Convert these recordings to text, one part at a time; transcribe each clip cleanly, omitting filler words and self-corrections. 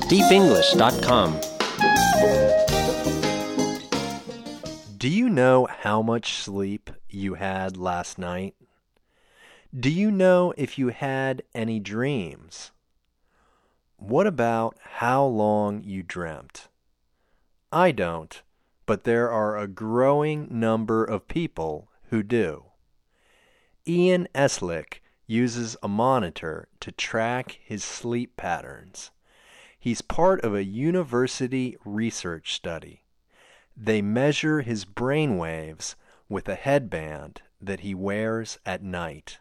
deepenglish.com. Do you know how much sleep you had last night? Do you know if you had any dreams? What about how long you dreamt? I don't, but there are a growing number of people who do. Ian Eslick uses a monitor to track his sleep patterns. He's part of a university research study. They measure his brain waves with a headband that he wears at night.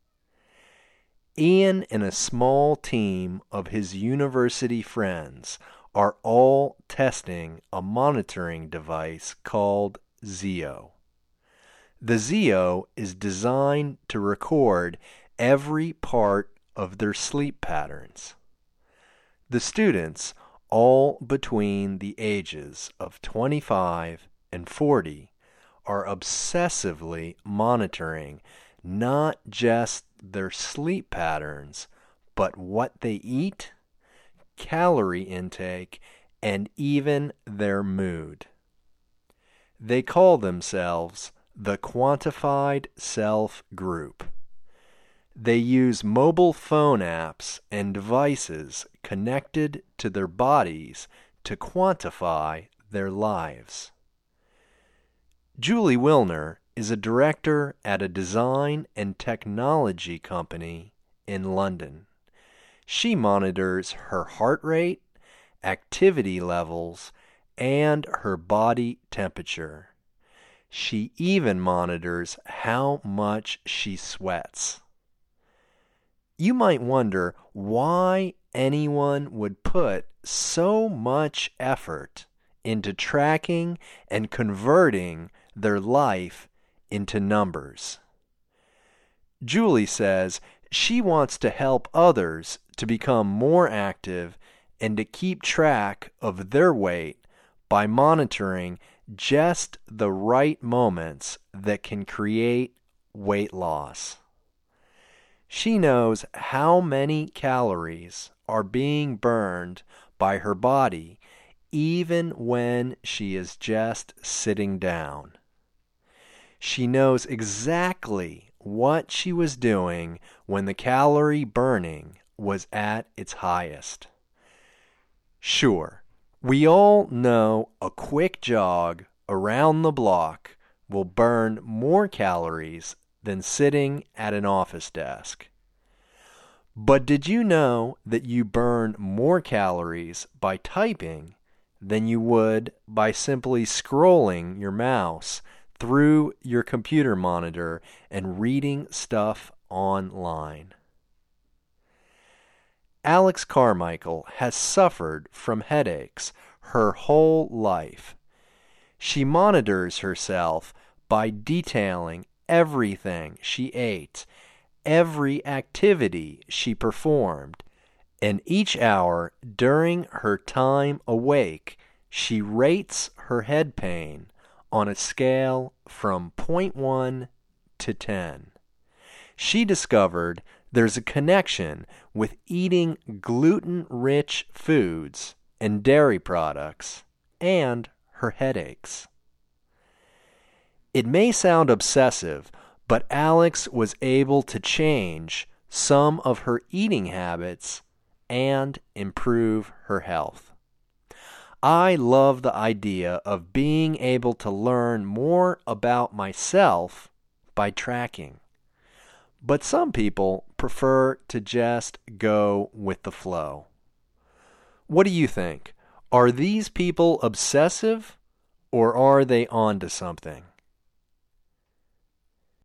Ian and a small team of his university friends are all testing a monitoring device called Zeo. The Zeo is designed to record every part of their sleep patterns. The students, all between the ages of 25 and 40, are obsessively monitoring not just their sleep patterns, but what they eat, calorie intake, and even their mood. They call themselves the Quantified Self Group. They use mobile phone apps and devices connected to their bodies to quantify their lives. Julie Wilner is a director at a design and technology company in London. She monitors her heart rate, activity levels, and her body temperature. She even monitors how much she sweats. You might wonder why anyone would put so much effort into tracking and converting their life into numbers. Julie says she wants to help others to become more active and to keep track of their weight by monitoring just the right moments that can create weight loss. She knows how many calories are being burned by her body even when she is just sitting down. She knows exactly what she was doing when the calorie burning was at its highest. Sure, we all know a quick jog around the block will burn more calories than sitting at an office desk. But did you know that you burn more calories by typing than you would by simply scrolling your mouse through your computer monitor and reading stuff online? Alex Carmichael has suffered from headaches her whole life. She monitors herself by detailing everything she ate, every activity she performed, and each hour during her time awake, she rates her head pain on a scale from 0.1 to 10. She discovered there's a connection with eating gluten-rich foods and dairy products and her headaches. It may sound obsessive, but Alex was able to change some of her eating habits and improve her health. I love the idea of being able to learn more about myself by tracking. But some people prefer to just go with the flow. What do you think? Are these people obsessive, or are they onto something?